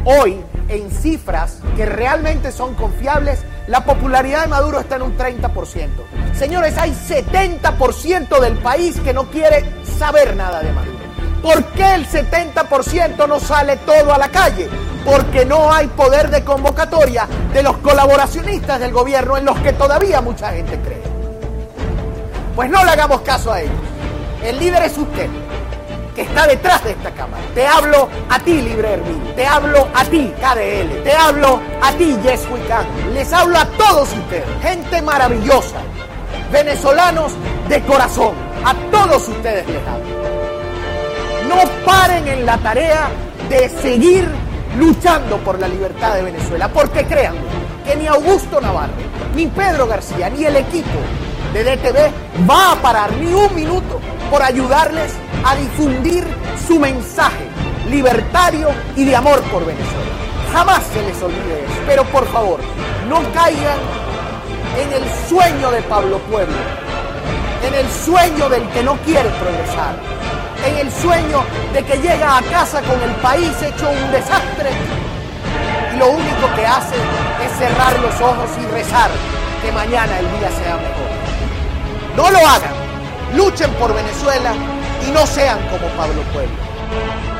Hoy, en cifras que realmente son confiables, la popularidad de Maduro está en un 30%. Señores, hay 70% del país que no quiere saber nada de Maduro. ¿Por qué el 70% no sale todo a la calle? Porque no hay poder de convocatoria de los colaboracionistas del gobierno en los que todavía mucha gente cree. Pues no le hagamos caso a ellos. El líder es usted, que está detrás de esta cámara. Te hablo a ti, Libre Hervín. Te hablo a ti, KDL. Te hablo a ti, Yes We Can. Les hablo a todos ustedes. Gente maravillosa. Venezolanos de corazón. A todos ustedes les hablo. No paren en la tarea de seguir luchando por la libertad de Venezuela. Porque créanme que ni Augusto Navarro, ni Pedro García, ni el equipo de DTV va a parar ni un minuto por ayudarles a difundir su mensaje libertario y de amor por Venezuela. Jamás se les olvide eso. Pero por favor, no caigan en el sueño de Pablo Pueblo, en el sueño del que no quiere progresar, en el sueño de que llega a casa con el país hecho un desastre y lo único que hace es cerrar los ojos y rezar que mañana el día sea mejor. No lo hagan, luchen por Venezuela y no sean como Pablo Pueblo.